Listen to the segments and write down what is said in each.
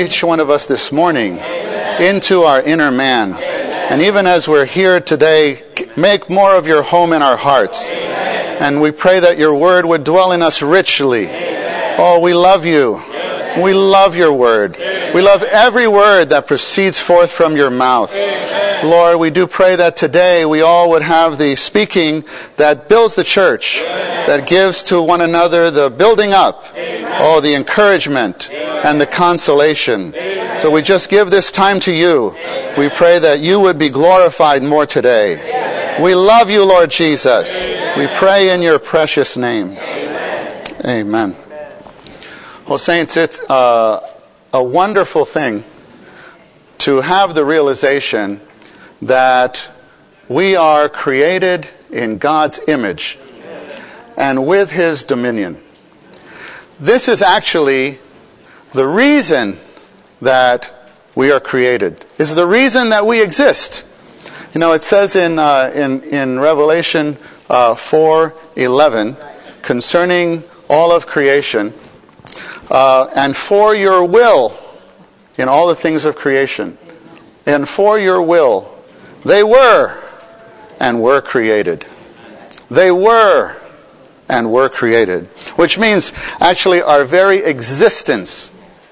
each one of us this morning into our inner man. And even as we're here today, make more of your home in our hearts. And we pray that your word would dwell in us richly. Oh, we love you. We love your word. We love every word that proceeds forth from your mouth. Lord, we do pray that today we all would have the speaking that builds the church, that gives to one another the building up, oh, the encouragement and the consolation. So we just give this time to you. We pray that you would be glorified more today. We love you, Lord Jesus. We pray in your precious name. Amen. Well, saints, it's a wonderful thing to have the realization that we are created in God's image and with His dominion. This is actually the reason that we are created. Is the reason that we exist. You know, it says in Revelation 4:11 concerning all of creation, and for your will in all the things of creation, and for your will, they were and were created. They were and were created. Which means, actually, our very existence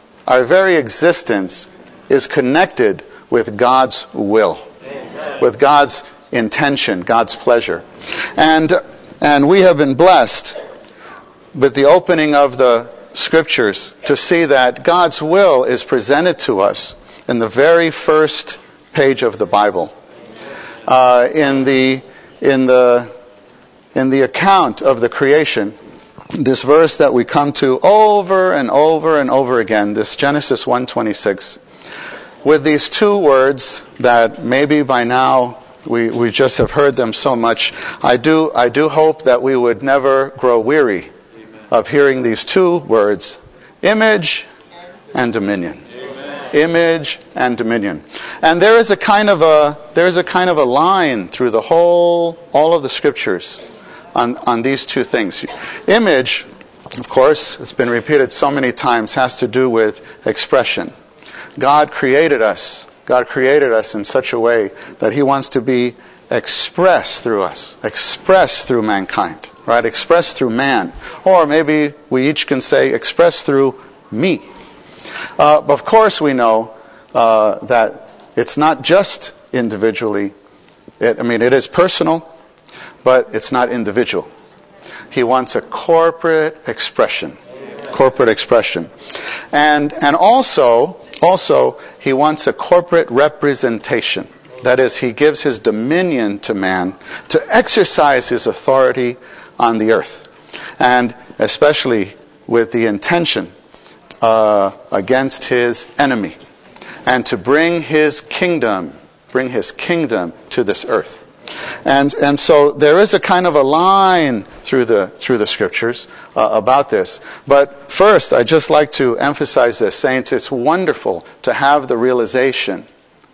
is connected with God's will, with God's intention, God's pleasure. And we have been blessed with the opening of the Scriptures to see that God's will is presented to us in the very first page of the Bible. In the account of the creation, this verse that we come to over and over and over again, this Genesis 1:26, with these two words that maybe by now we just have heard them so much. I do hope that we would never grow weary of hearing these two words, image and dominion. Image and dominion. And there is a kind of a line through all of the Scriptures on these two things. Image, of course, it's been repeated so many times, has to do with expression. God created us in such a way that He wants to be expressed through us, expressed through mankind, right? Expressed through man. Or maybe we each can say expressed through me. Of course we know that it's not just individually. It is personal, but it's not individual. He wants a corporate expression. Corporate expression. And also He wants a corporate representation. That is, He gives His dominion to man to exercise His authority on the earth. And especially with the intention against His enemy. And to bring His kingdom to this earth. And so there is a kind of a line through the Scriptures about this. But first, I'd just like to emphasize this, saints. It's wonderful to have this realization.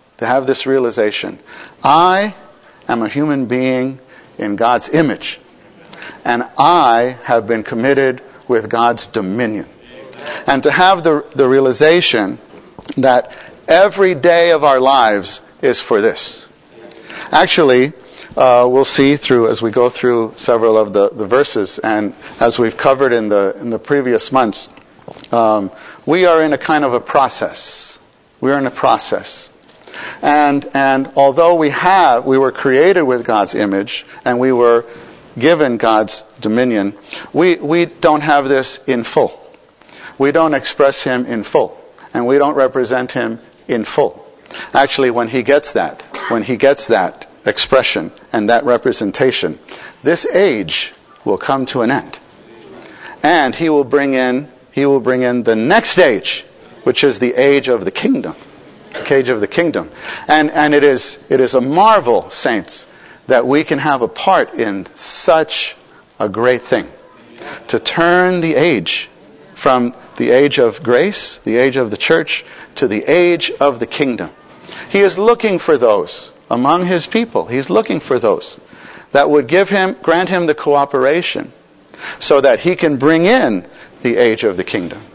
I am a human being in God's image. And I have been committed with God's dominion. And to have the realization that every day of our lives is for this. Actually, we'll see as we go through several of the verses, and as we've covered in the previous months, we are in a kind of a process. We're in a process. And although we were created with God's image, and we were given God's dominion, we don't have this in full. We don't express Him in full. And we don't represent Him in full. Actually, when He gets that expression and that representation, this age will come to an end. And He will bring in the next age, which is the age of the kingdom. The age of the kingdom. And it is a marvel, saints, that we can have a part in such a great thing. To turn the age from the age of grace, the age of the church, to the age of the kingdom. He is looking for those among His people. He's looking for those that would grant Him the cooperation so that He can bring in the age of the kingdom.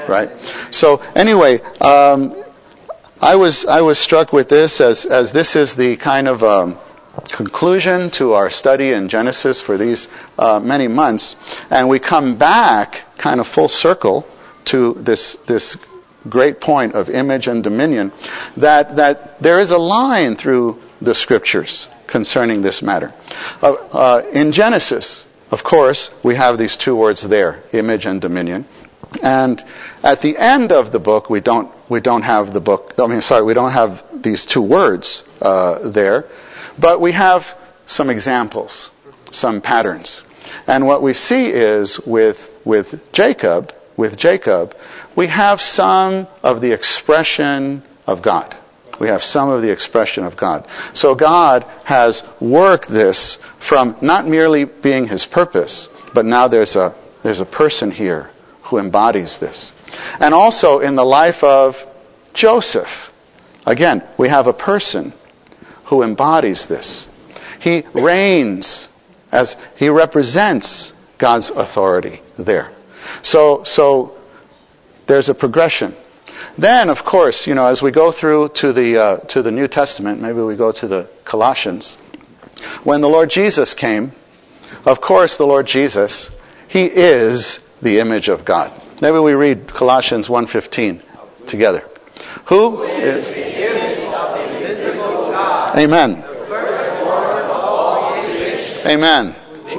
right? So anyway, I was struck with this as this is the kind of conclusion to our study in Genesis for these many months, and we come back kind of full circle to this great point of image and dominion, that there is a line through the Scriptures concerning this matter. In Genesis, of course, we have these two words there, image and dominion. And at the end of the book, we don't have the book. We don't have these two words there, but we have some examples, some patterns. And what we see is with Jacob, we have some of the expression of God. We have some of the expression of God. So God has worked this from not merely being his purpose, but now there's a person here who embodies this. And also in the life of Joseph, again, we have a person who embodies this. He reigns as he represents God's authority there. So there's a progression. Then, of course, as we go through to the New Testament, maybe we go to the Colossians. When the Lord Jesus came, of course, the Lord Jesus, he is the image of God. Maybe we read Colossians 1:15 together. Who is the image of the invisible God? Amen. The firstborn of all creation. Amen.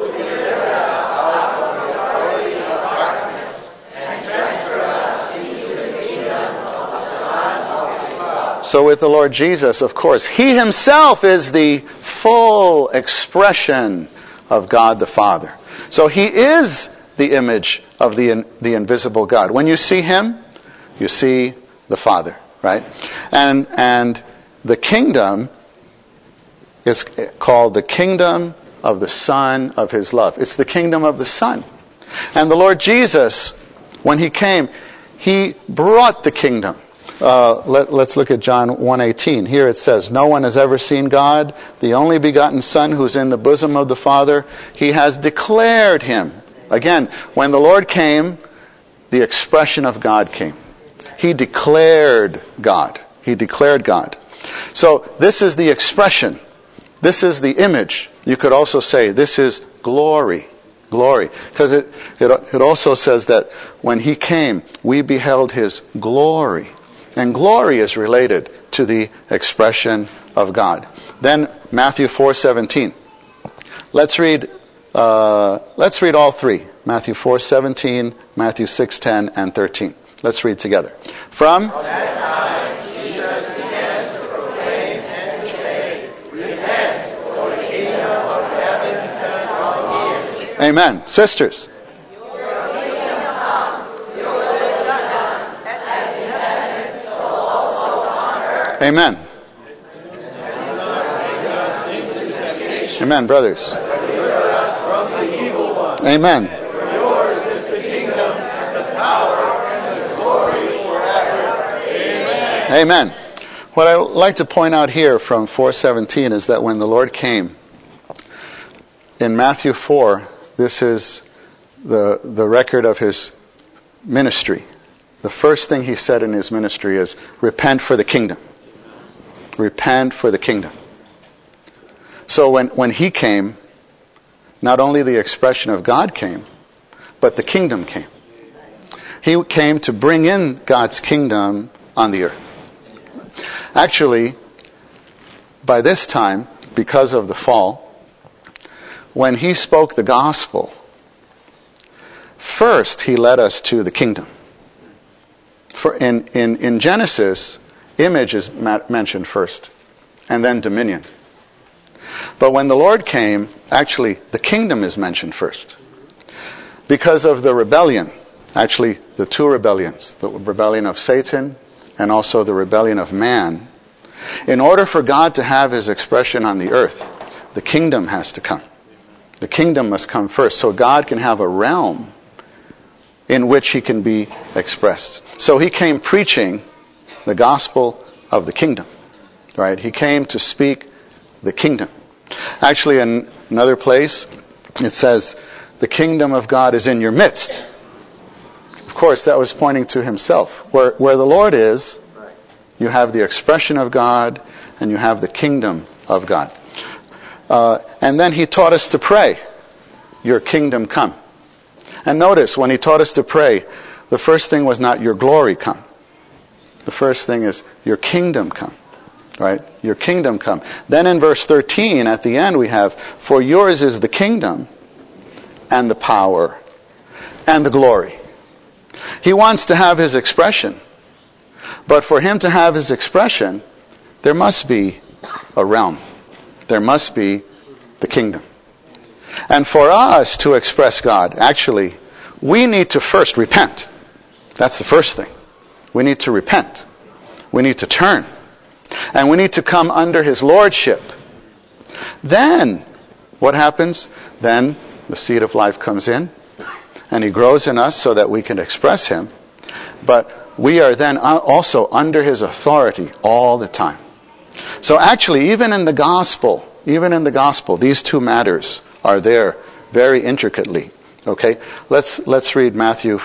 So with the Lord Jesus, of course, he himself is the full expression of God the Father. So he is the image of the invisible God. When you see him, you see the Father, right? And the kingdom is called the kingdom of the Son of his love. It's the kingdom of the Son. And the Lord Jesus, when he came, he brought the kingdom. Let's look at John 1:18. Here it says, "No one has ever seen God, the only begotten Son who's in the bosom of the Father. He has declared him." Again, when the Lord came, the expression of God came. He declared God. He declared God. So this is the expression. This is the image. You could also say this is glory. Glory. Because it also says that when he came, we beheld his glory. And glory is related to the expression of God. Then Matthew 4:17. Let's read all three. Matthew 4:17, Matthew 6:10, and 13. Let's read together. From that time, Jesus began to proclaim and to say, "Repent, for the kingdom of heaven has come near." Amen. Sisters. Amen. Amen, brothers. Amen. Yours is the kingdom and the power and the glory forever. Amen. Amen. What I would like to point out here from 4:17 is that when the Lord came, in Matthew 4, this is the record of his ministry. The first thing he said in his ministry is, "Repent for the kingdom." Repent for the kingdom. So when he came, not only the expression of God came, but the kingdom came. He came to bring in God's kingdom on the earth. Actually, by this time, because of the fall, when he spoke the gospel, first he led us to the kingdom. For in Genesis, image is mentioned first, and then dominion. But when the Lord came, actually, the kingdom is mentioned first. Because of the rebellion, actually, the two rebellions, the rebellion of Satan and also the rebellion of man, in order for God to have his expression on the earth, the kingdom has to come. The kingdom must come first, so God can have a realm in which he can be expressed. So he came preaching the gospel of the kingdom, right? He came to speak the kingdom. Actually, in another place, it says, "The kingdom of God is in your midst." Of course, that was pointing to himself. Where the Lord is, you have the expression of God, and you have the kingdom of God. And then he taught us to pray, your kingdom come. And notice, when he taught us to pray, the first thing was not your glory come. The first thing is your kingdom come. Right? Your kingdom come. Then in verse 13, at the end we have, for yours is the kingdom and the power and the glory. He wants to have his expression. But for him to have his expression, there must be a realm. There must be the kingdom. And for us to express God, actually, we need to first repent. That's the first thing. We need to repent. We need to turn. And we need to come under his lordship. Then, what happens? Then the seed of life comes in, and he grows in us so that we can express him. But we are then also under his authority all the time. So actually, even in the gospel, these two matters are there very intricately. Okay, let's read Matthew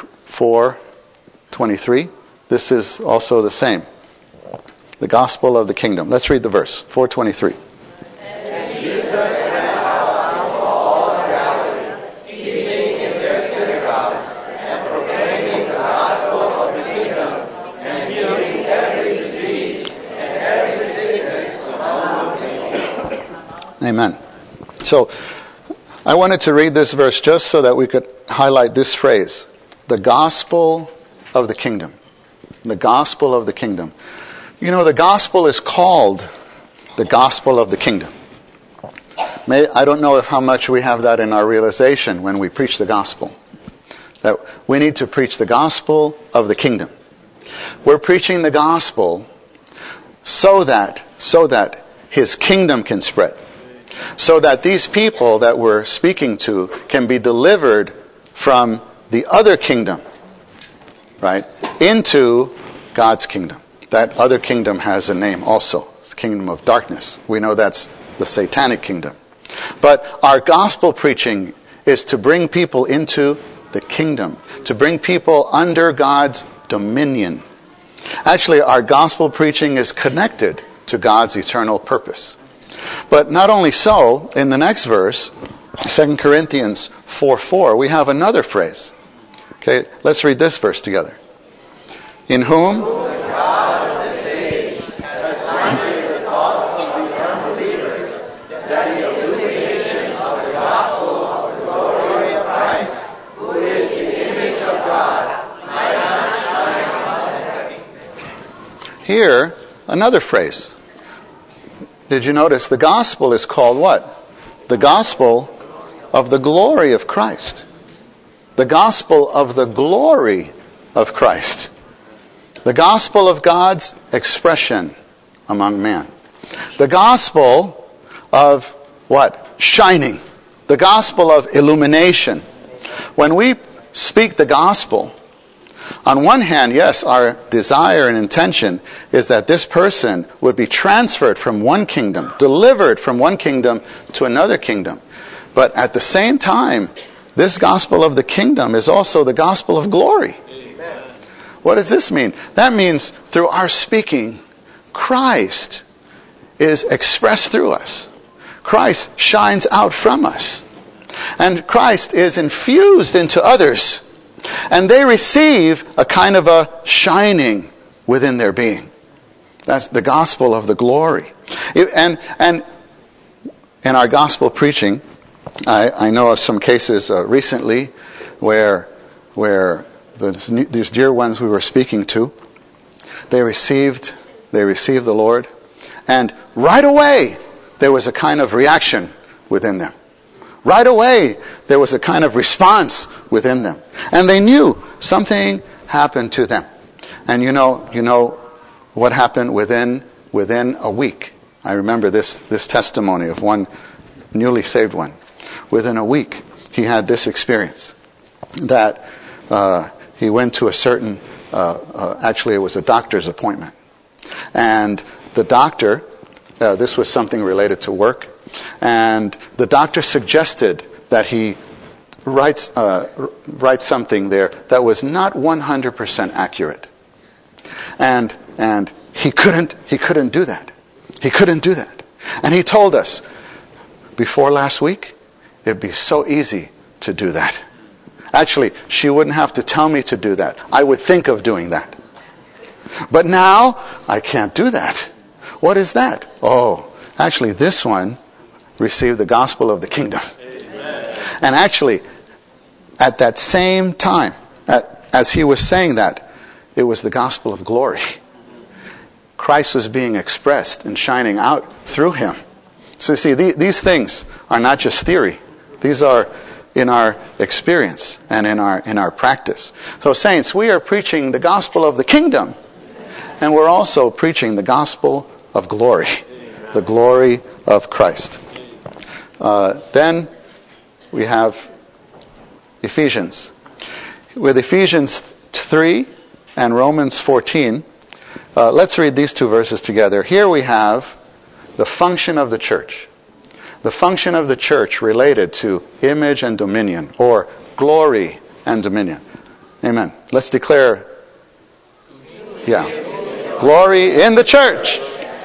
4:23. This is also the same. The gospel of the kingdom. Let's read the verse, 4:23. And Jesus went about all Galilee, teaching in their synagogues, and proclaiming the gospel of the kingdom, and healing every disease and every sickness among the people. Amen. So, I wanted to read this verse just so that we could highlight this phrase. The gospel of the kingdom. The gospel of the kingdom. You know, the gospel is called the gospel of the kingdom. I don't know how much we have that in our realization when we preach the gospel. That we need to preach the gospel of the kingdom. We're preaching the gospel so that his kingdom can spread. So that these people that we're speaking to can be delivered from the other kingdom, right, into God's kingdom. That other kingdom has a name also. It's the kingdom of darkness. We know that's the satanic kingdom. But our gospel preaching is to bring people into the kingdom, to bring people under God's dominion. Actually, our gospel preaching is connected to God's eternal purpose. But not only so, in the next verse, 2 Corinthians 4:4, we have another phrase. Okay, let's read this verse together. In whom God of this age has blinded the thoughts of the unbelievers, that the illumination of the gospel of the glory of Christ, who is the image of God, might not shine on them. Here, another phrase. Did you notice the gospel is called what? The gospel of the glory of Christ. The gospel of the glory of Christ. The gospel of God's expression among man. The gospel of what? Shining. The gospel of illumination. When we speak the gospel, on one hand, yes, our desire and intention is that this person would be transferred from one kingdom, delivered from one kingdom to another kingdom. But at the same time, this gospel of the kingdom is also the gospel of glory. Amen. What does this mean? That means through our speaking, Christ is expressed through us. Christ shines out from us. And Christ is infused into others. And they receive a kind of a shining within their being. That's the gospel of the glory. And in our gospel preaching, I know of some cases recently where these dear ones we were speaking to, they received the Lord, and right away there was a kind of reaction within them. Right away, there was a kind of response within them. And they knew something happened to them. And you know what happened within a week. I remember this testimony of one newly saved one. Within a week, he had this experience. That he went to a certain, actually it was a doctor's appointment. And the doctor, this was something related to work, and the doctor suggested that he writes something there that was not 100% accurate. And he couldn't do that. He couldn't do that. And he told us, before last week, it'd be so easy to do that. Actually, she wouldn't have to tell me to do that. I would think of doing that. But now, I can't do that. What is that? Oh, actually, this one received the gospel of the kingdom. Amen. And actually, at that same time, as he was saying that, it was the gospel of glory. Christ was being expressed and shining out through him. So you see, these things are not just theory. These are in our experience and in our practice. So saints, we are preaching the gospel of the kingdom, and we're also preaching the gospel of glory, the glory of Christ. Then we have Ephesians. With Ephesians 3 and Romans 14, let's read these two verses together. Here we have the function of the church. The function of the church related to image and dominion, or glory and dominion. Amen. Let's declare, glory in the church.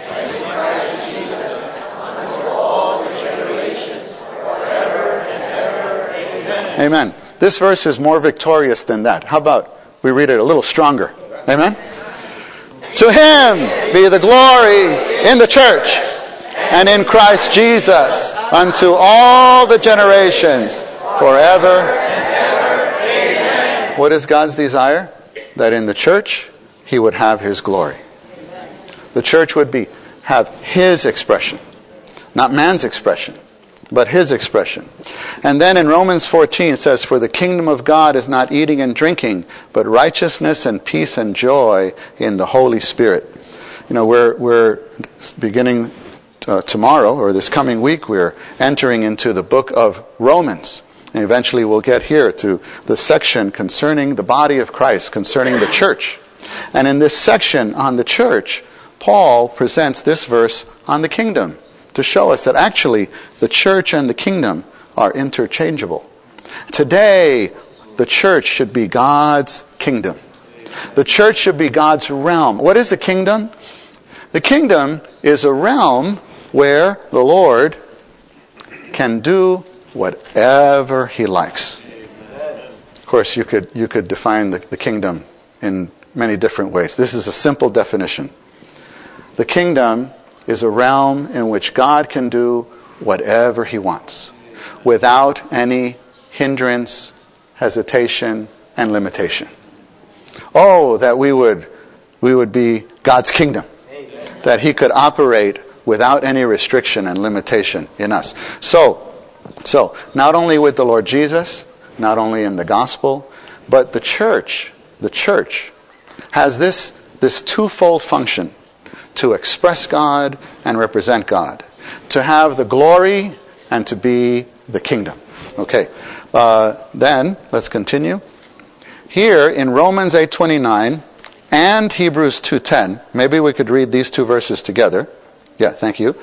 Amen. This verse is more victorious than that. How about we read it a little stronger? Amen. To him be the glory in the church and in Christ Jesus unto all the generations forever and ever. Amen. What is God's desire? That in the church he would have his glory. The church would have his expression, not man's expression, but his expression. And then in Romans 14 it says, for the kingdom of God is not eating and drinking, but righteousness and peace and joy in the Holy Spirit. You know, we're beginning tomorrow, or this coming week, we're entering into the book of Romans. And eventually we'll get here to the section concerning the body of Christ, concerning the church. And in this section on the church, Paul presents this verse on the kingdom to show us that actually the church and the kingdom are interchangeable. Today, the church should be God's kingdom. The church should be God's realm. What is the kingdom? The kingdom is a realm where the Lord can do whatever he likes. Of course, you could define the kingdom in many different ways. This is a simple definition. The kingdom is a realm in which God can do whatever he wants, without any hindrance, hesitation, and limitation. Oh, that we would be God's kingdom. Amen. That he could operate without any restriction and limitation in us. So not only with the Lord Jesus, not only in the gospel, but the church has this twofold function: to express God and represent God, to have the glory and to be the kingdom. Okay, then let's continue. Here in Romans 8:29 and Hebrews 2:10, maybe we could read these two verses together. Yeah, thank you.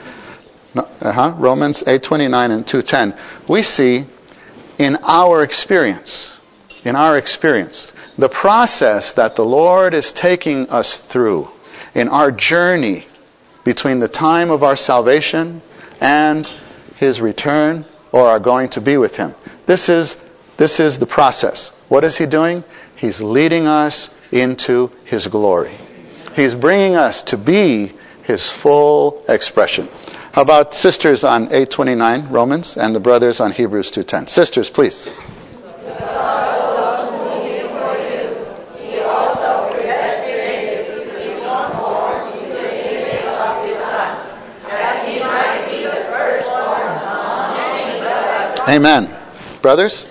Romans 8:29 and 2:10. We see in our experience, the process that the Lord is taking us through in our journey between the time of our salvation and his return, or our going to be with him. This is the process. What is he doing? He's leading us into his glory. He's bringing us to be his full expression. How about sisters on 8:29 Romans and the brothers on Hebrews 2:10? Sisters, please. Amen. Brothers?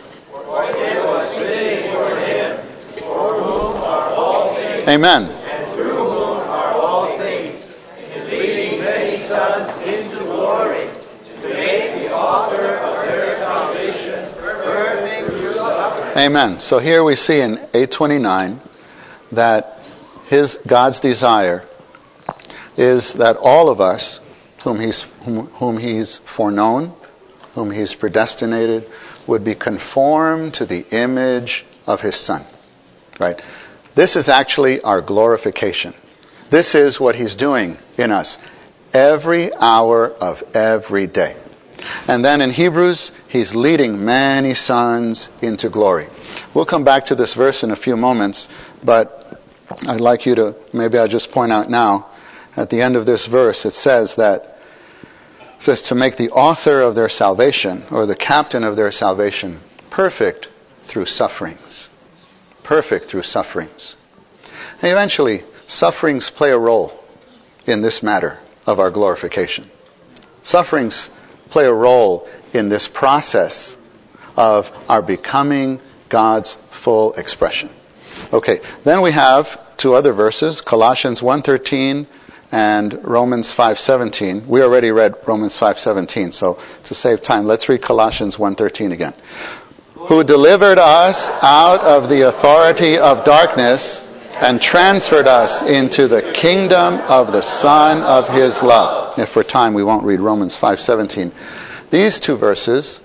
Amen. And through whom are all things, in leading many sons into glory, to make the author of their salvation perfect through suffering. Amen. So here we see in 8:29 that God's desire is that all of us whom he's foreknown, whom he's predestinated, would be conformed to the image of his Son. Right? This is actually our glorification. This is what he's doing in us every hour of every day. And then in Hebrews, he's leading many sons into glory. We'll come back to this verse in a few moments, but I'd like you to, maybe I'll just point out now, at the end of this verse, it says to make the author of their salvation, or the captain of their salvation, perfect through sufferings. Perfect through sufferings. And eventually, sufferings play a role in this matter of our glorification. Sufferings play a role in this process of our becoming God's full expression. Okay, then we have two other verses, Colossians 1:13 and Romans 5:17. We already read Romans 5:17, so to save time, let's read Colossians 1:13 again. Who delivered us out of the authority of darkness and transferred us into the kingdom of the Son of his love. If for time we won't read Romans 5:17. These two verses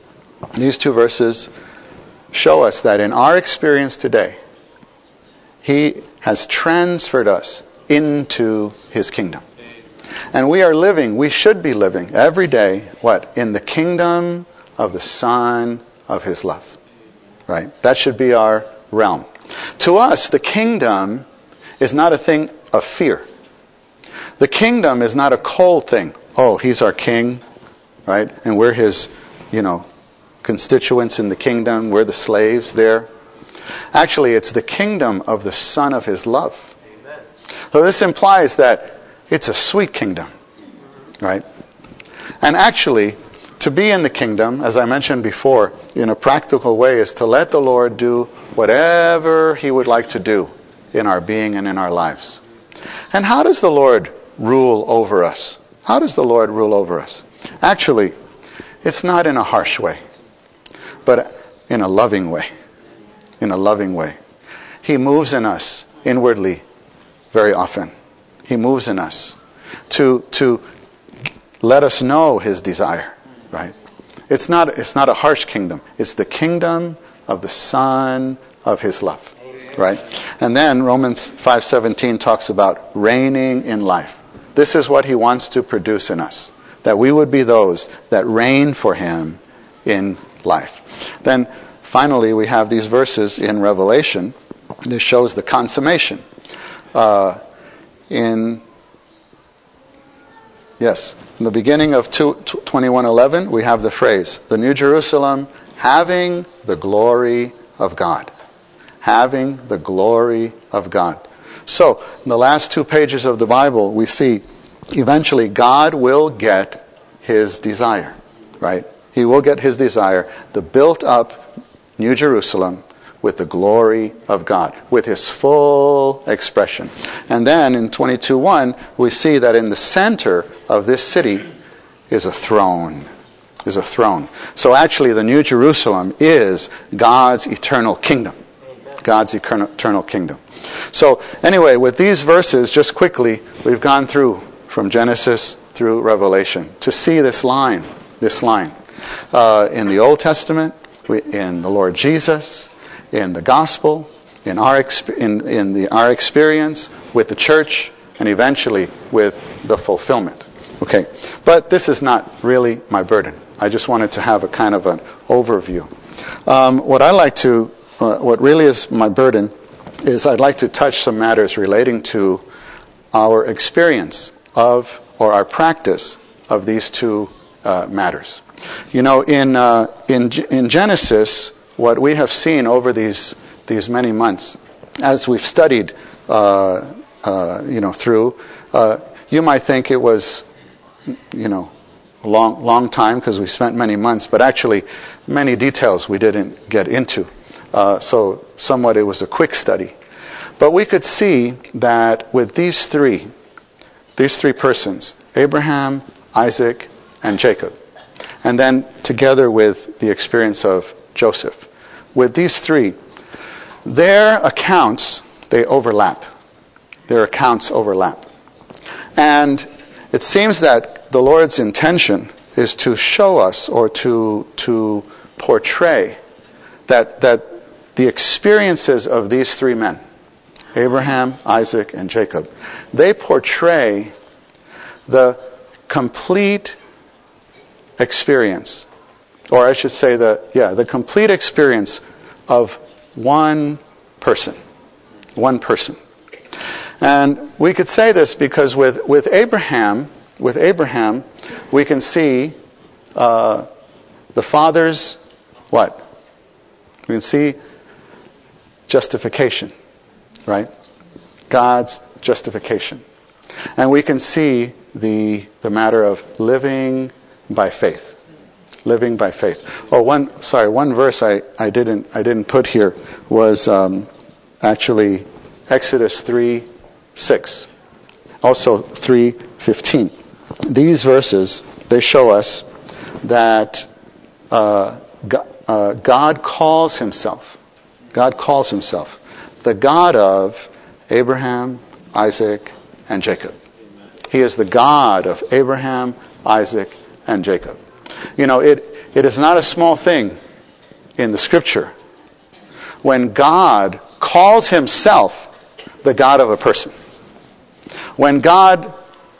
show us that in our experience today, he has transferred us into his kingdom. And we should be living every day, what? In the kingdom of the Son of his love. Right? That should be our realm. To us, the kingdom is not a thing of fear. The kingdom is not a cold thing. Oh, he's our king, right? And we're his, constituents in the kingdom. We're the slaves there. Actually, it's the kingdom of the Son of his love. Amen. So this implies that it's a sweet kingdom, right? And actually, to be in the kingdom, as I mentioned before, in a practical way, is to let the Lord do whatever he would like to do in our being and in our lives. And how does the Lord rule over us? How does the Lord rule over us? Actually, it's not in a harsh way, but in a loving way. In a loving way. He moves in us inwardly very often. He moves in us to let us know his desire. Right? It's not a harsh kingdom. It's the kingdom of the Son of his love. Right? And then Romans 5:17 talks about reigning in life. This is what he wants to produce in us. That we would be those that reign for him in life. Then finally we have these verses in Revelation. This shows the consummation. In the beginning of 21:11, we have the phrase, the New Jerusalem having the glory of God. Having the glory of God. So, in the last 2 pages of the Bible, we see eventually God will get his desire. Right? He will get his desire, the built up New Jerusalem with the glory of God, with his full expression. And then in 22:1, we see that in the center of this city is a throne. So actually the New Jerusalem is God's eternal kingdom. God's eternal kingdom. So anyway, with these verses, just quickly, we've gone through from Genesis through Revelation to see this line. In the Old Testament, in the Lord Jesus, in the gospel, in our experience with the church, and eventually with the fulfillment. Okay, but this is not really my burden. I just wanted to have a kind of an overview. What really is my burden is I'd like to touch some matters relating to our experience of, or our practice of these two matters. In Genesis, what we have seen over these many months, as we've studied, through, you might think it was, a long time because we spent many months, but actually many details we didn't get into. So somewhat it was a quick study. But we could see that with these three persons, Abraham, Isaac, and Jacob, and then together with the experience of Joseph, with these three, their accounts, they overlap. Their accounts overlap. And it seems that the Lord's intention is to show us, or to portray that the experiences of these three men, Abraham, Isaac, and Jacob, they portray the complete experience, or I should say the complete experience of one person. One person. And we could say this because with Abraham, we can see the Father's what? We can see justification, right? God's justification. And we can see the matter of living by faith. Living by faith. Oh, one verse I didn't put here was actually Exodus 3:6. Also 3:15. These verses, they show us that God calls himself the God of Abraham, Isaac, and Jacob. He is the God of Abraham, Isaac, and Jacob. You know, it is not a small thing in the Scripture when God calls himself the God of a person. When God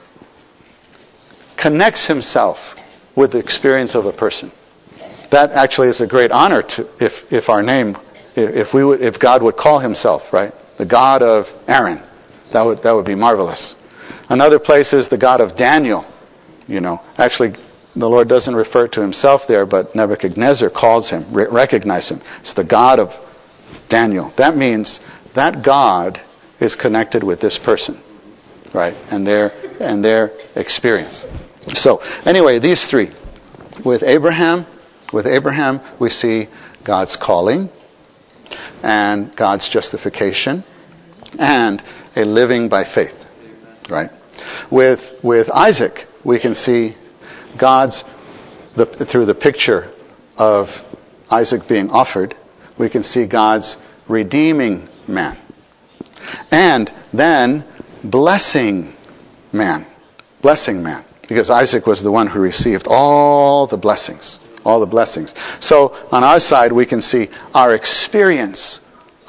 connects himself with the experience of a person. That actually is a great honor to if God would call himself, right? The God of Aaron. That would be marvelous. Another place is the God of Daniel. You know, actually the Lord doesn't refer to himself there, but Nebuchadnezzar calls him, recognize him. It's the God of Daniel. That means that God is connected with this person, right? And their experience. So anyway, these three. With Abraham, we see God's calling and God's justification and a living by faith, right? With Isaac, we can see through the picture of Isaac being offered, we can see God's redeeming man. And then blessing man. Because Isaac was the one who received all the blessings. So on our side, we can see our experience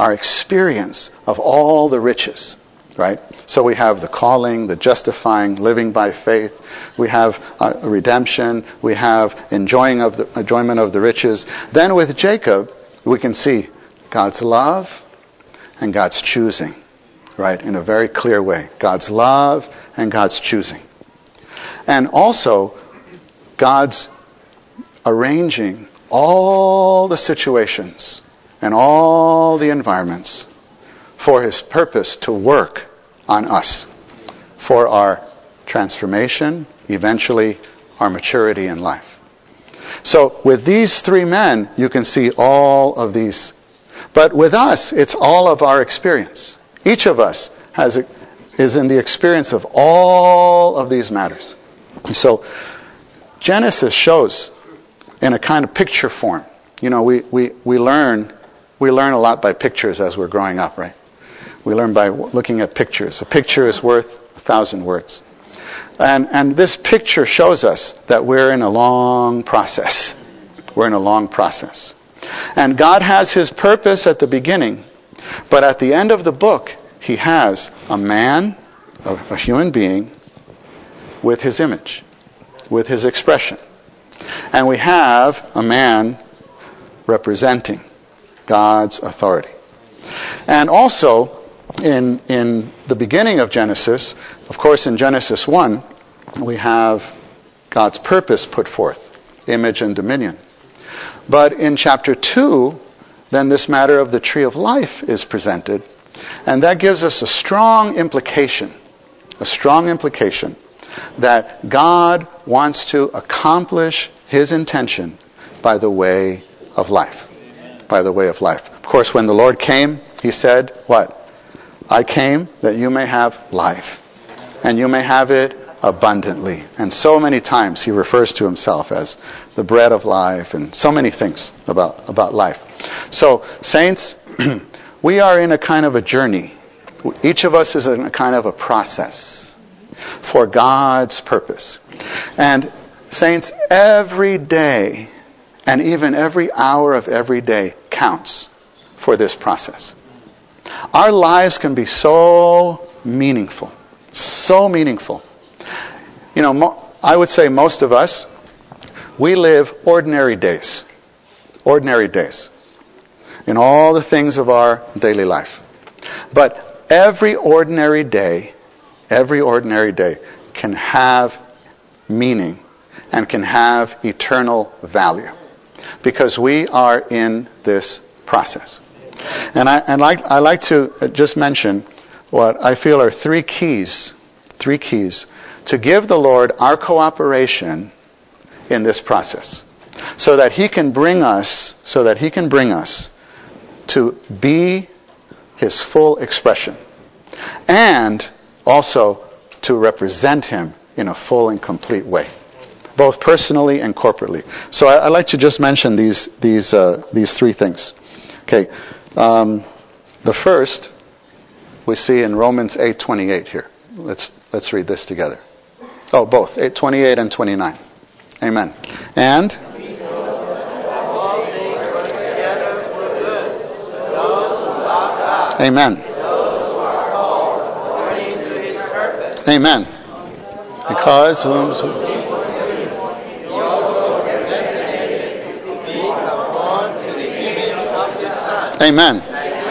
of all the riches, right? So we have the calling, the justifying, living by faith. We have redemption. We have enjoyment of the riches. Then with Jacob, we can see God's love and God's choosing, right? In a very clear way. God's love and God's choosing. And also, God's arranging all the situations and all the environments for his purpose to work on us, for our transformation, eventually our maturity in life. So with these three men, you can see all of these. But with us, it's all of our experience. Each of us is in the experience of all of these matters. So Genesis shows in a kind of picture form. You know, we learn a lot by pictures as we're growing up, right? We learn by looking at pictures. A picture is worth 1,000 words. And this picture shows us that we're in a long process. And God has his purpose at the beginning, but at the end of the book, he has a man, a human being, with his image, with his expression. And we have a man representing God's authority. And also, in the beginning of Genesis, of course in Genesis 1, we have God's purpose put forth, image and dominion. But in chapter 2, then this matter of the tree of life is presented, and that gives us a strong implication that God wants to accomplish his intention by the way of life. By the way of life. Of course, when the Lord came, he said, what? I came that you may have life, and you may have it abundantly. And so many times he refers to himself as the bread of life, and so many things about life. So, saints, we are in a kind of a journey. Each of us is in a kind of a process for God's purpose. And saints, every day And even every hour of every day counts for this process. Our lives can be so meaningful. So meaningful. You know, I would say most of us, we live ordinary days. Ordinary days. In all the things of our daily life. But every ordinary day can have meaning and can have eternal value. Because we are in this process. And I like to just mention what I feel are three keys to give the Lord our cooperation in this process, so that He can bring us to be His full expression, and also to represent Him in a full and complete way, both personally and corporately. So I'd like to just mention these three things. Okay, the first we see in Romans 8:28 here. Let's read this together. Oh, both 8:28 and 29. Amen. And amen. Amen. Because amen.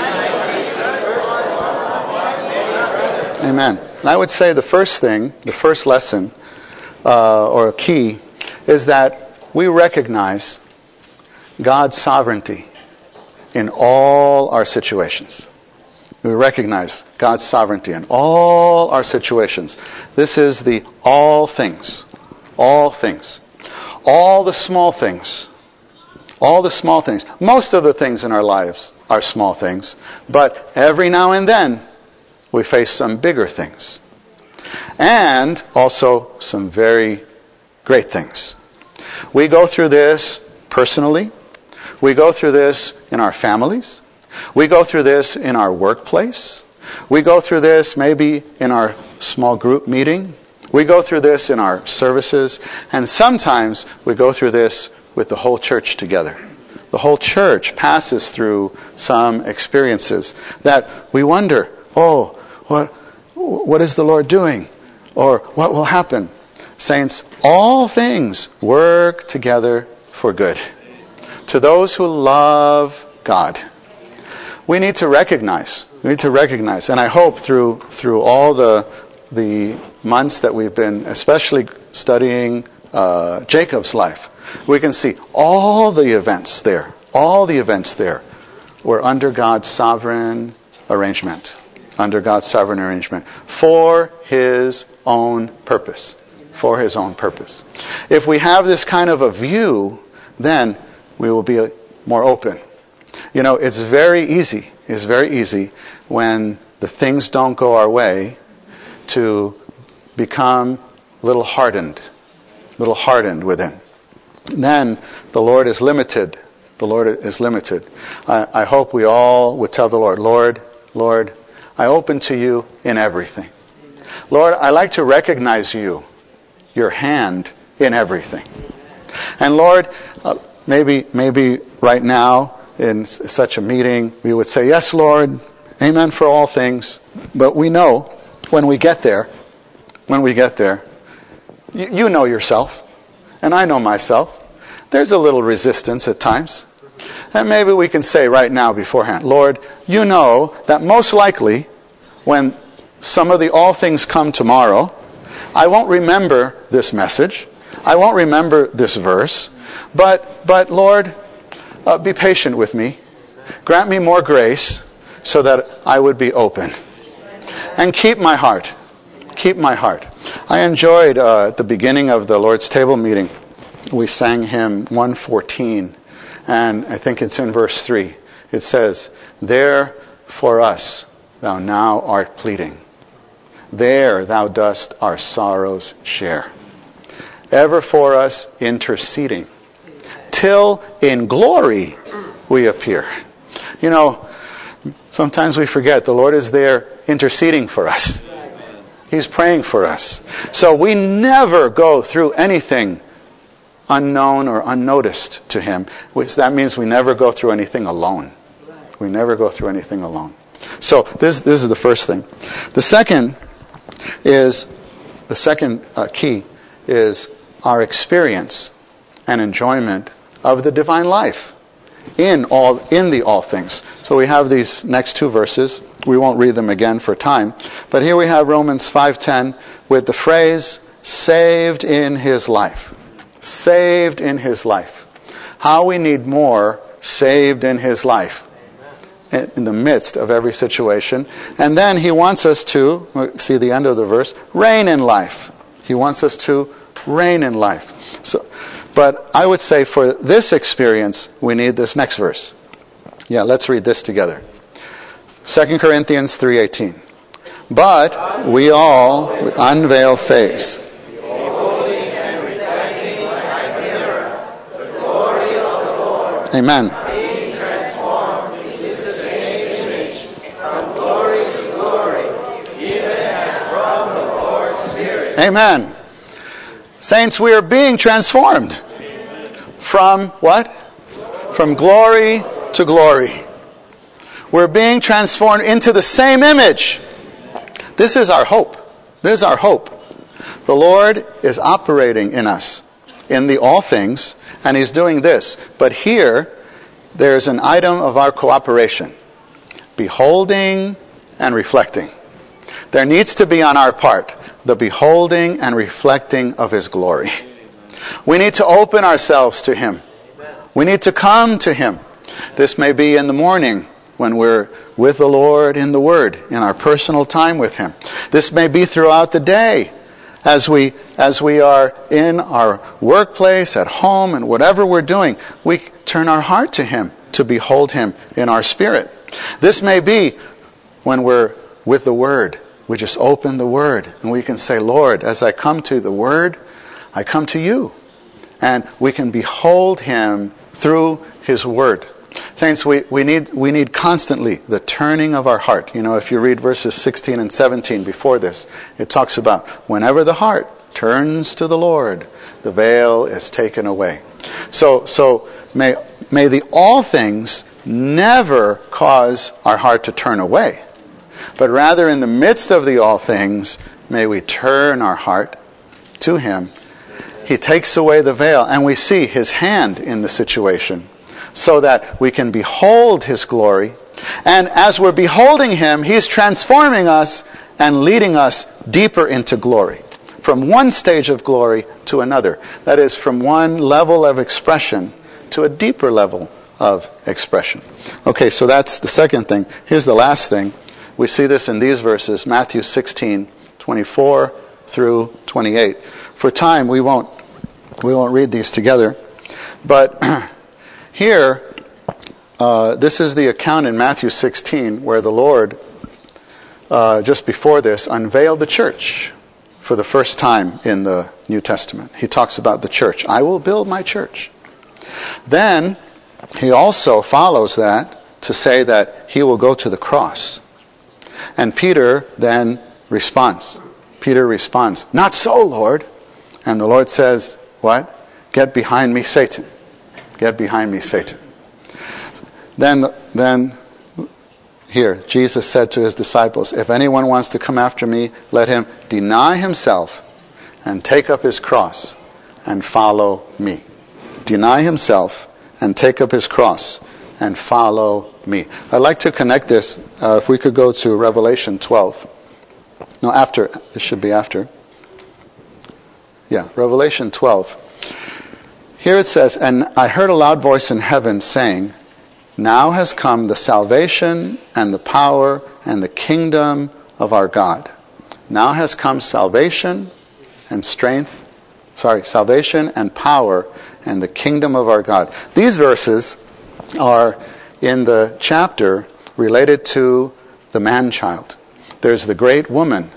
Amen. And I would say the first lesson, or key, is that we recognize God's sovereignty in all our situations. We recognize God's sovereignty in all our situations. This is the all things. All things. All the small things. All the small things. Most of the things in our lives are small things. But every now and then, we face some bigger things. And also some very great things. We go through this personally. We go through this in our families. We go through this in our workplace. We go through this maybe in our small group meeting. We go through this in our services. And sometimes we go through this with the whole church together. The whole church passes through some experiences that we wonder, oh, what is the Lord doing? Or what will happen? Saints, all things work together for good. To those who love God. We need to recognize, and I hope through all the months that we've been especially studying Jacob's life, we can see all the events there were under God's sovereign arrangement. Under God's sovereign arrangement. For His own purpose. For His own purpose. If we have this kind of a view, then we will be more open. You know, it's very easy when the things don't go our way to become a little hardened within. Then the Lord is limited. The Lord is limited. I hope we all would tell the Lord, Lord, I open to you in everything. Lord, I like to recognize you, your hand in everything. And Lord, maybe right now in such a meeting, we would say, yes, Lord, amen for all things. But we know when we get there, you know yourself, and I know myself. There's a little resistance at times. And maybe we can say right now beforehand, Lord, you know that most likely when some of the all things come tomorrow, I won't remember this message. I won't remember this verse. But Lord, be patient with me. Grant me more grace so that I would be open. And keep my heart. Keep my heart. I enjoyed at the beginning of the Lord's Table meeting, we sang hymn 114. And I think it's in verse 3. It says, there for us thou now art pleading. There thou dost our sorrows share. Ever for us interceding. Till in glory we appear. You know, sometimes we forget the Lord is there interceding for us. He's praying for us. So we never go through anything unknown or unnoticed to him. That means we never go through anything alone. We never go through anything alone. So this is the first thing. The second key is our experience and enjoyment of the divine life in the all things. So we have these next two verses. We won't read them again for time. But here we have Romans 5:10 with the phrase, saved in his life. Saved in his life. How we need more saved in his life in the midst of every situation. And then he wants us to, see the end of the verse, reign in life. He wants us to reign in life. But I would say for this experience, we need this next verse. Yeah, let's read this together. 2 Corinthians 3:18. But we all, with unveiled face, beholding and reflecting like a mirror the glory of the Lord, amen, being transformed into the same image from glory to glory, even as from the Lord's Spirit. amen. Saints, we are being transformed. From what? From glory to glory. We're being transformed into the same image. This is our hope. This is our hope. The Lord is operating in us in the all things, and he's doing this. But here, there's an item of our cooperation. Beholding and reflecting. There needs to be on our part the beholding and reflecting of his glory. We need to open ourselves to him. We need to come to him. This may be in the morning when we're with the Lord in the Word, in our personal time with him. This may be throughout the day as we are in our workplace, at home, and whatever we're doing. We turn our heart to him to behold him in our spirit. This may be when we're with the Word. We just open the Word and we can say, Lord, as I come to the Word, I come to you. And we can behold him through his Word. Saints, we need constantly the turning of our heart. You know, if you read verses 16 and 17 before this, it talks about whenever the heart turns to the Lord, the veil is taken away. So may the all things never cause our heart to turn away. But rather in the midst of the all things, may we turn our heart to him. He takes away the veil, and we see his hand in the situation so that we can behold his glory. And as we're beholding him, he's transforming us and leading us deeper into glory. From one stage of glory to another. That is, from one level of expression to a deeper level of expression. Okay, so that's the second thing. Here's the last thing. We see this in these verses, Matthew 16:24 through 28. For time, we won't read these together. But here, this is the account in Matthew 16 where the Lord, just before this, unveiled the church for the first time in the New Testament. He talks about the church. I will build my church. Then, he also follows that to say that he will go to the cross. And Peter then responds. Peter responds, "Not so, Lord." And the Lord says, what? "Get behind me, Satan. Get behind me, Satan." Then here, Jesus said to his disciples, "If anyone wants to come after me, let him deny himself and take up his cross and follow me." Deny himself and take up his cross and follow me. I'd like to connect this, if we could go to Revelation 12. No, after. This should be after. Yeah, Revelation 12. Here it says, "And I heard a loud voice in heaven saying, Now has come the salvation and the power and the kingdom of our God." Now has come salvation and salvation and power and the kingdom of our God. These verses are in the chapter related to the man-child. There's the great woman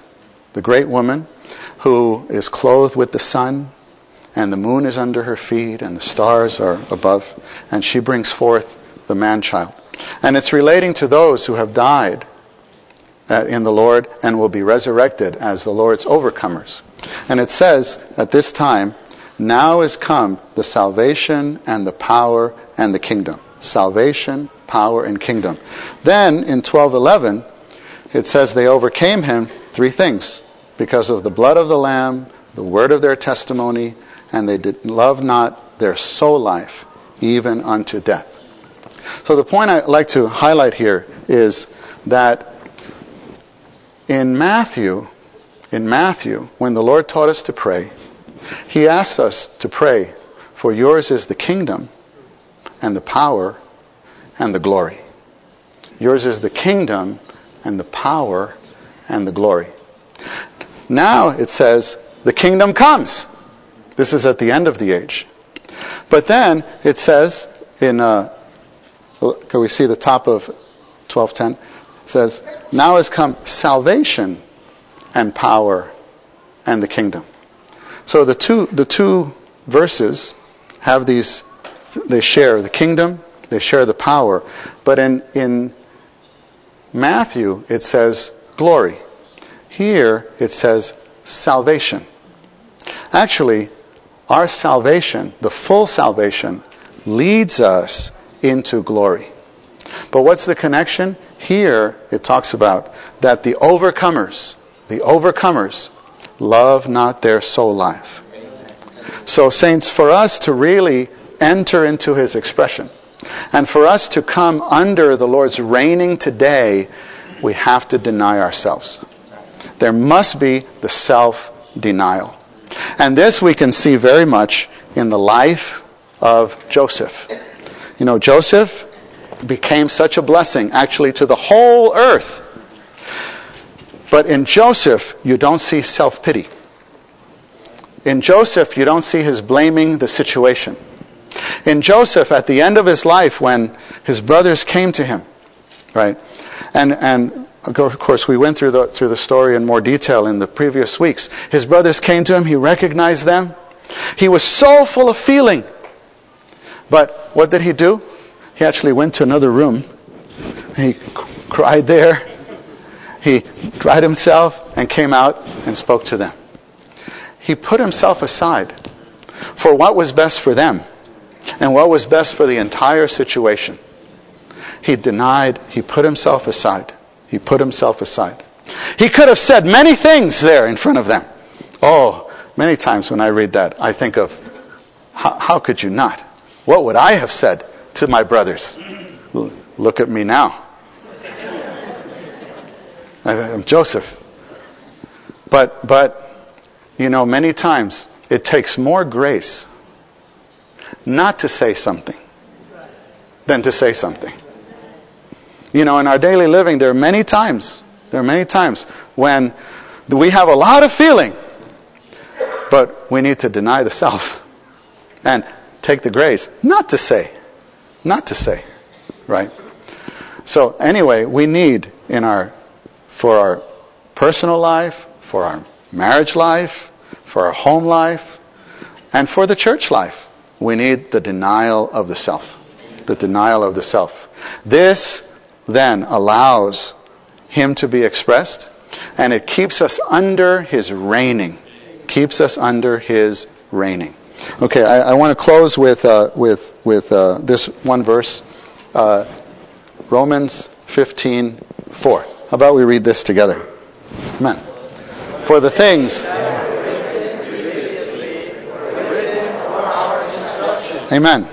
who is clothed with the sun, and the moon is under her feet, and the stars are above, and she brings forth the man-child. And it's relating to those who have died in the Lord and will be resurrected as the Lord's overcomers. And it says at this time, Now is come the salvation and the power and the kingdom. Salvation, power, and kingdom. Then in 12:11, it says they overcame him, 3 things. Because of the blood of the Lamb, the word of their testimony, and they did love not their soul life, even unto death. So the point I'd like to highlight here is that in Matthew, when the Lord taught us to pray, he asked us to pray, for yours is the kingdom and the power and the glory. Yours is the kingdom and the power and the glory. Now it says, the kingdom comes. This is at the end of the age. But then it says in, can we see the top of 12:10? It says, now has come salvation and power and the kingdom. So the two verses have these, they share the kingdom, they share the power. But in Matthew it says glory. Here it says salvation. Actually, our salvation, the full salvation, leads us into glory. But what's the connection? Here it talks about that the overcomers love not their soul life. So saints, for us to really enter into his expression, and for us to come under the Lord's reigning today, we have to deny ourselves. There must be the self-denial. And this we can see very much in the life of Joseph. You know, Joseph became such a blessing actually to the whole earth. But in Joseph, you don't see self-pity. In Joseph, you don't see his blaming the situation. In Joseph, at the end of his life, when his brothers came to him, right? And of course, we went through the story in more detail in the previous weeks. His brothers came to him. He recognized them. He was so full of feeling. But what did he do? He actually went to another room. He cried there. He dried himself and came out and spoke to them. He put himself aside for what was best for them and what was best for the entire situation. He put himself aside. He put himself aside. He could have said many things there in front of them. Oh, many times when I read that, I think of, how could you not? What would I have said to my brothers? Look at me now. I'm Joseph. But, you know, many times it takes more grace not to say something than to say something. You know, in our daily living, there are many times when we have a lot of feeling, but we need to deny the self and take the grace not to say, right? So anyway, we need for our personal life, for our marriage life, for our home life, and for the church life, we need the denial of the self. The denial of the self. This then allows him to be expressed, and it keeps us under his reigning. Keeps us under his reigning. Okay, I want to close with this one verse, Romans 15:4. How about we read this together? Amen. For the things. Amen.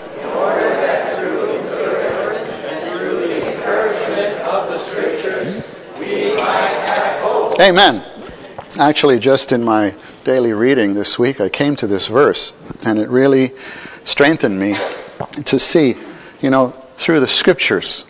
Amen. Actually, just in my daily reading this week, I came to this verse, and it really strengthened me to see, you know, through the scriptures,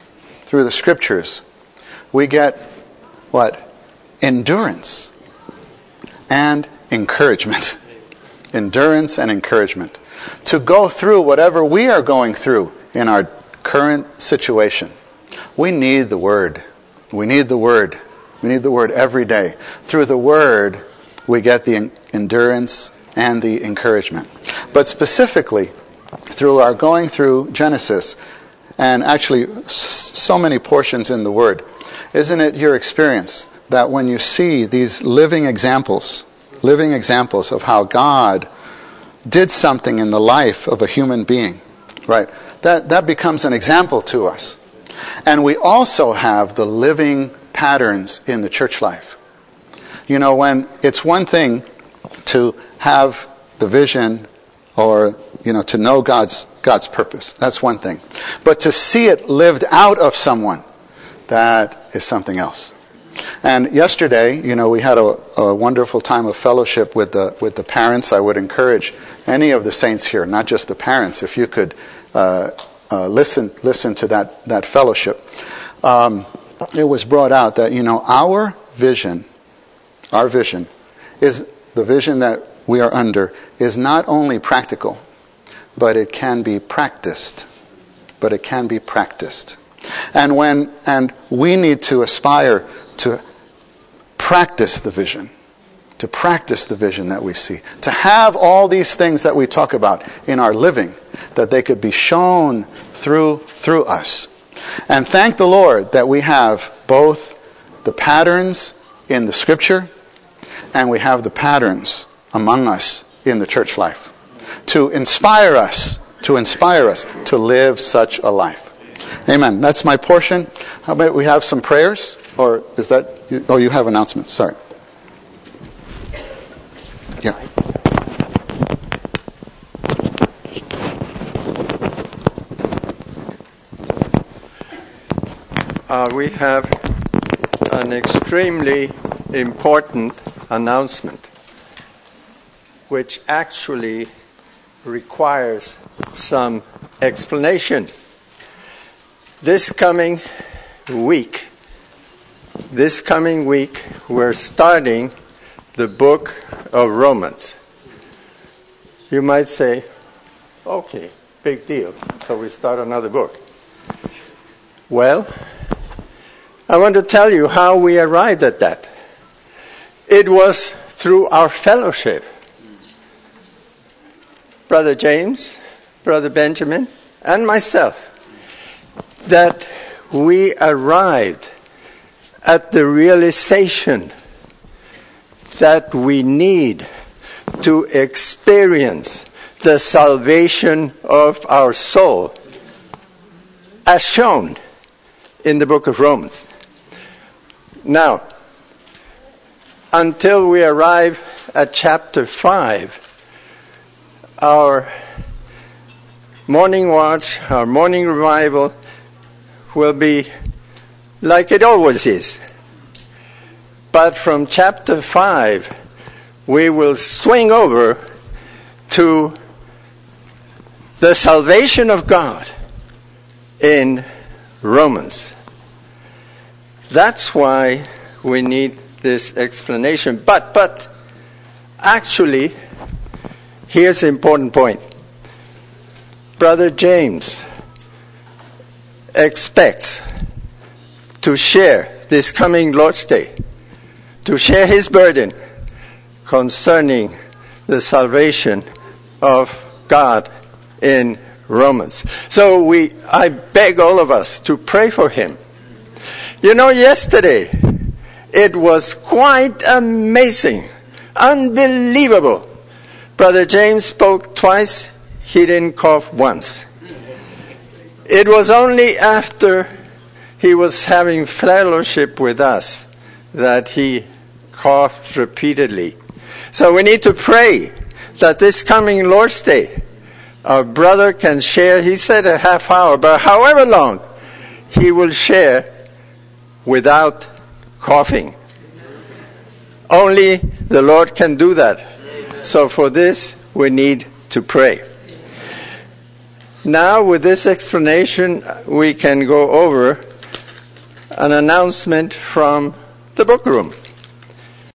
we get what? Endurance and encouragement. Endurance and encouragement. To go through whatever we are going through in our current situation. We need the Word. We need the Word. We need the Word every day. Through the Word, we get the endurance and the encouragement. But specifically, through our going through Genesis, and actually so many portions in the Word, isn't it your experience that when you see these living examples of how God did something in the life of a human being, right? That becomes an example to us. And we also have the living patterns in the church life. You know, when it's one thing to have the vision or, you know, to know God's purpose. That's one thing. But to see it lived out of someone, that is something else. And yesterday, you know, we had a wonderful time of fellowship with the parents. I would encourage any of the saints here, not just the parents, if you could listen to that fellowship. It was brought out that, you know, our vision is the vision that we are under is not only practical, but it can be practiced. And we need to aspire to practice the vision that we see, to have all these things that we talk about in our living, that they could be shown through us. And thank the Lord that we have both the patterns in the Scripture and we have the patterns among us in the church life to inspire us to live such a life. Amen. That's my portion. How about we have some prayers? Or is that... you have announcements. Sorry. Yeah. We have an extremely important announcement, which actually requires some explanation. This coming week, we're starting the book of Romans. You might say, okay, big deal, so we start another book. Well, I want to tell you how we arrived at that. It was through our fellowship. Brother James, Brother Benjamin, and myself, that we arrived at the realization that we need to experience the salvation of our soul as shown in the book of Romans. Now, until we arrive at chapter 5, our morning watch, our morning revival will be like it always is. But from chapter 5, we will swing over to the salvation of God in Romans. That's why we need this explanation. But actually, here's an important point. Brother James expects to share this coming Lord's Day, to share his burden concerning the salvation of God in Romans. So I beg all of us to pray for him. You know, yesterday, it was quite amazing, unbelievable. Brother James spoke twice, he didn't cough once. It was only after he was having fellowship with us that he coughed repeatedly. So we need to pray that this coming Lord's Day, our brother can share, he said a half hour, but however long, he will share without coughing. Only the Lord can do that. So for this, we need to pray. Now, with this explanation, we can go over an announcement from the book room.